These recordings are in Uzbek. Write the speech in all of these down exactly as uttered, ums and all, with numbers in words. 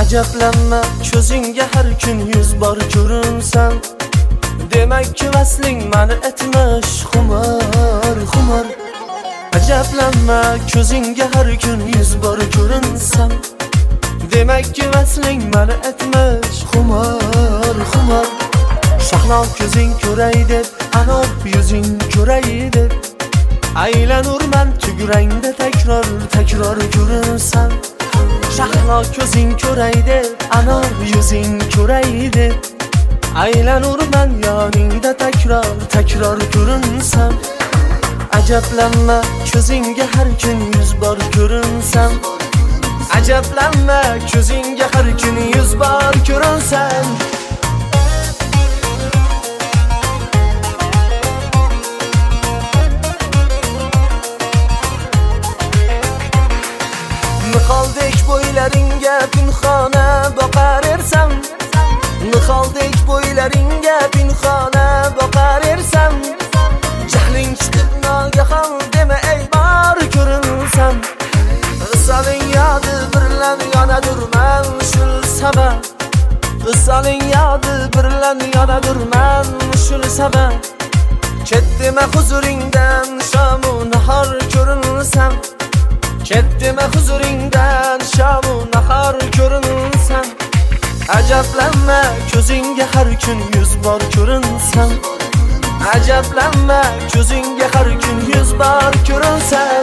Ajablanma ko'zingga har kun yuz bor ko'rinsam, demak ki vasling mani etmish xumor xumor. Ajablanma ko'zingga har kun yuz bor ko'rinsam, demak ki vasling mani etmish xumor xumor. Shahlo ko'zing ko'ray deb, anob yuzing ko'ray deb, aylanurman tugrangda takror takror ko'rinsam. Shahlo ko'zing ko'ray deb, anob yuzing ko'ray deb, aylanurman yoningda takror takror ko'rinsam. Ajablanma ko'zingga har kun yuz bor ko'rinsam, ajablanma ko'zingga har kun yuz bor ko'rinsam. Nihaldek bo'ylaringga pinxona boqar ersam, nihaldek bo'ylaringga pinxona boqar ersam, jahling chiqib nogahon dema ey bor ko'rinsam. Visoling yodi birlan yonadurman shul sabab, visoling yodi birlan yonadurman shul sabab. Ketdima huzuringdan shamu nahor ko'rinsam, ketdima huzuringdan shamu nahor ko'rinsam. Ajablanma ko'zingga har kun yuz bor ko'rinsam, ajablanma ko'zingga har kun yuz bor ko'rinsam.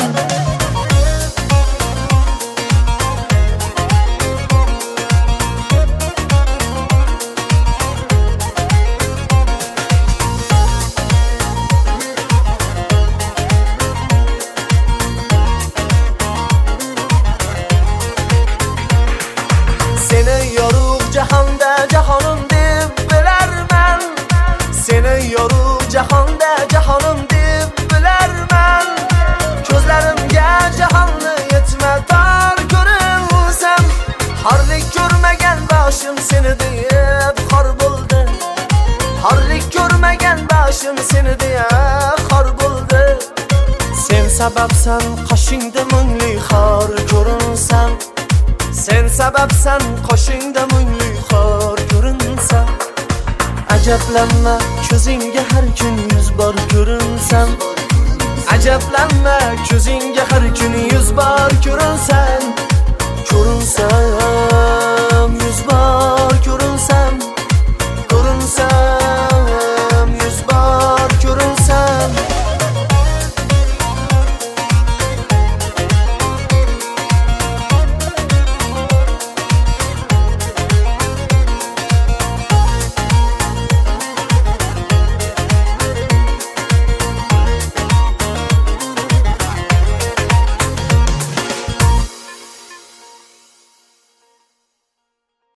Seni yorug' jahonda jahonim deb bilarman, seni yorug' jahonda jahonim deb bilarman. Ko'zlarimga jahonni yetmatar ko'rinsam, xorlik ko'rmagan boshim seni deb xor bo'ldi, xorlik ko'rmagan boshim seni deb xor bo'ldi. Sen sababsan qoshingda mungli xor ko'rinsam, sen sababsan qoshingda mungli xor ko'rinsam. Ajablanma ko'zingga har kun yuz bor ko'rinsam, ajablanma ko'zingga har kun yuz bor ko'rinsam. Ko'rinsam yuz bor ko'rinsam.